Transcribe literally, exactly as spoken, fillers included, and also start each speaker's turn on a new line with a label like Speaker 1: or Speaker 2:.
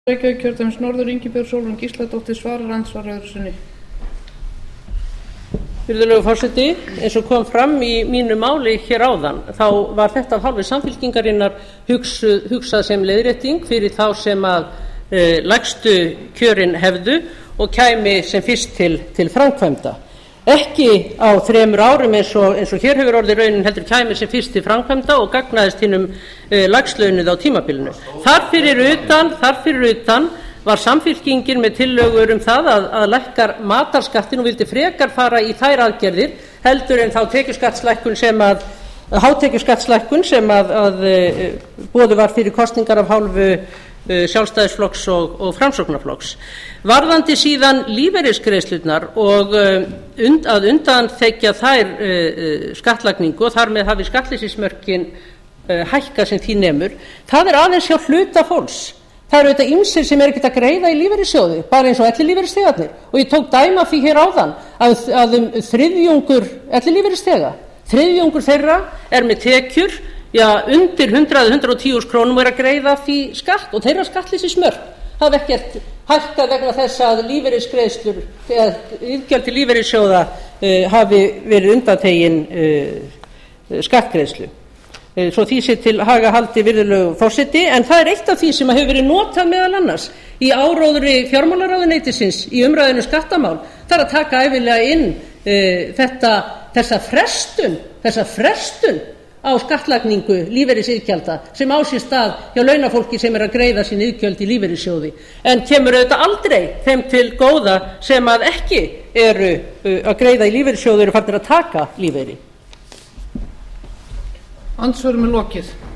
Speaker 1: Reykjavíkurkjördæmis norður Ingibjörg Sólrún Gísladóttir svarar andsvar öðru sinni.
Speaker 2: Virðulegur forseti, eins og kom fram í mínu máli hér áðan þá var þetta af hálfu Samfylkingarinnar hugsuð, hugsað sem leiðrétting fyrir þá sem að e, lægstu kjörin hefðu og kæmi sem fyrst til, til framkvæmda. Ekki á þremur árum eins og, eins og hér hefur orðið raunin heldur kæmi sem fyrst til framkvæmda og gagnaðist hinnum e, lægstlaunuð á tímabilinu. Þar fyrir utan, þar fyrir utan var Samfylkingin með tillögur um það að, að lækkar matarskattin og vildi frekar fara í þær aðgerðir heldur en þá tekjuskattslækkun sem að hátekjuskattslækkun sem að, að e, boðuð var fyrir kosningar af hálfu e, Sjálfstæðisflokks og, og Framsóknarflokks. Varðandi síðan lífeyrisgreiðslurnar og und, að undanþeggja þær uh, skattlagningu og þar með hafi skattleysismörkin uh, hækka sem því nemur, það er aðeins hjá hluta fólks. Það eru auðvitað ýmsir sem er ekkert að greiða í lífeyrissjóði, bara eins og ellilífeyrisþegarnir. Og ég tók dæma því hér áðan að, að um þriðjungur ellilífeyrisþega, þriðjungur þeirra er með tekjur, já, undir hundrað, hundrað og tíu þúsund krónum er að greiða því skatt og þeirra skattleysismörk hafa ekkert hækkað vegna þess að lífeyrisgreiðslur eða iðgjöld til lífeyrissjóða uh, hafi verið undanþegin uh, skattgreiðslu. Uh, svo því sé til haga haldi virðulegu forseti, en það er eitt af því sem hefur verið notað meðal annars í áróðri fjármálaráðuneytisins í umræðinu skattamál, það er að taka ævinlega inn uh, þetta, þessa frestun, þessa frestun á skattlagningu lífeyrisiðgjalda sem á sér stað hjá launafólki sem er að greiða sín iðgjöld í lífeyrissjóði, en kemur auðvitað aldrei þeim til góða sem að ekki eru að greiða í lífeyrissjóði og eru farnir að taka lífeyri.
Speaker 1: Andsvörum er lokið.